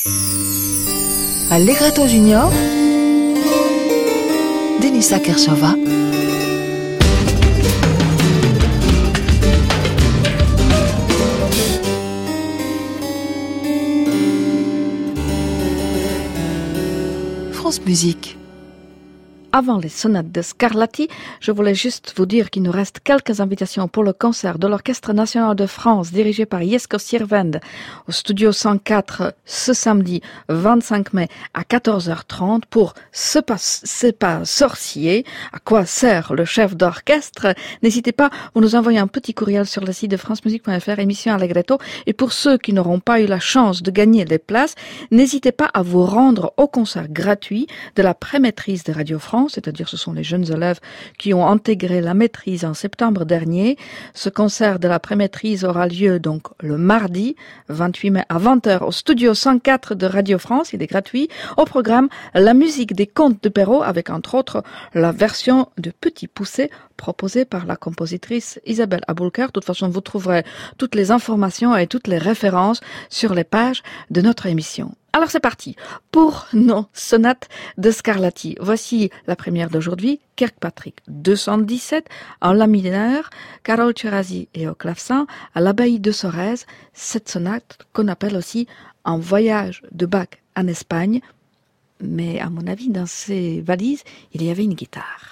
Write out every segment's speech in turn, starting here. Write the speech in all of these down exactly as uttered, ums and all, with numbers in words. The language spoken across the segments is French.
Allegretto Junior, Denisa Kershova. France Musique. Avant les sonates de Scarlatti, je voulais juste vous dire qu'il nous reste quelques invitations pour le concert de l'Orchestre National de France dirigé par Jesko Sirvend au studio cent quatre ce samedi vingt-cinq mai à quatorze heures trente pour Ce pas, c'est pas sorcier. À quoi sert le chef d'orchestre? N'hésitez pas, vous nous envoyez un petit courriel sur le site de francemusique point f r, émission Allegretto. Et pour ceux qui n'auront pas eu la chance de gagner les places, n'hésitez pas à vous rendre au concert gratuit de la pré-maîtrise de Radio France, c'est-à-dire ce sont les jeunes élèves qui ont intégré la maîtrise en septembre dernier. Ce concert de la pré-maîtrise aura lieu donc le mardi vingt-huit mai à vingt heures au studio cent quatre de Radio France. Il est gratuit. Au programme, la musique des contes de Perrault avec entre autres la version de Petit Poucet proposée par la compositrice Isabelle Aboulker. De toute façon, vous trouverez toutes les informations et toutes les références sur les pages de notre émission. Alors c'est parti pour nos sonates de Scarlatti. Voici la première d'aujourd'hui, Kirkpatrick deux cent dix-sept, en la mineur, Carole Cherasi et au clavecin, à l'abbaye de Sorèze, cette sonate qu'on appelle aussi un voyage de Bach en Espagne. Mais à mon avis, dans ces valises, il y avait une guitare.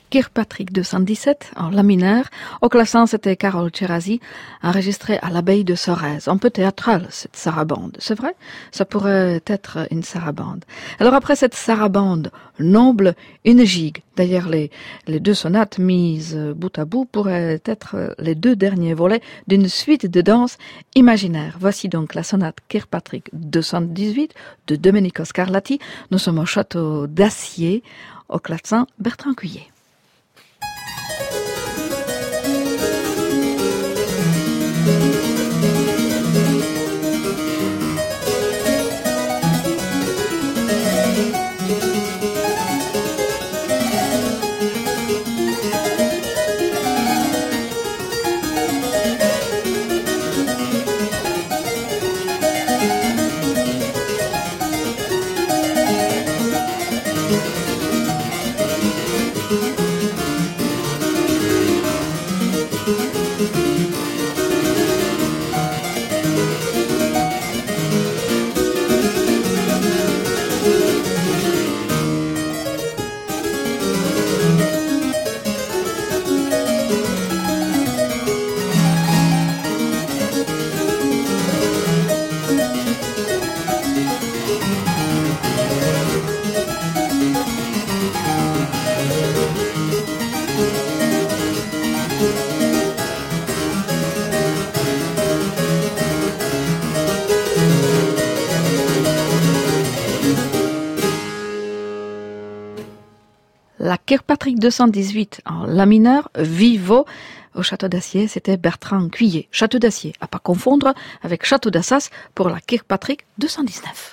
Kirkpatrick deux cent dix-sept en la mineur. Au classant, c'était Carole Cherasi, enregistrée à l'abbaye de Sorèze. Un peu théâtrale, cette sarabande. C'est vrai? Ça pourrait être une sarabande. Alors après cette sarabande noble, une gigue. D'ailleurs, les, les deux sonates mises bout à bout pourraient être les deux derniers volets d'une suite de danses imaginaires. Voici donc la sonate Kirkpatrick deux cent dix-huit de Domenico Scarlatti. Nous sommes au château d'Acier, au clavecin Bertrand Cuillet. La Kirkpatrick deux cent dix-huit en la mineur, vivo. Au château d'Acier, c'était Bertrand Cuillet. Château d'Acier, à pas confondre avec Château d'Assas pour la Kirkpatrick deux cent dix-neuf.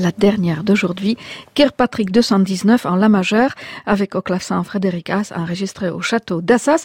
la dernière d'aujourd'hui, Kirkpatrick deux cent dix-neuf en la majeure, avec au clavecin Frédéric Haas enregistré au château d'Assas.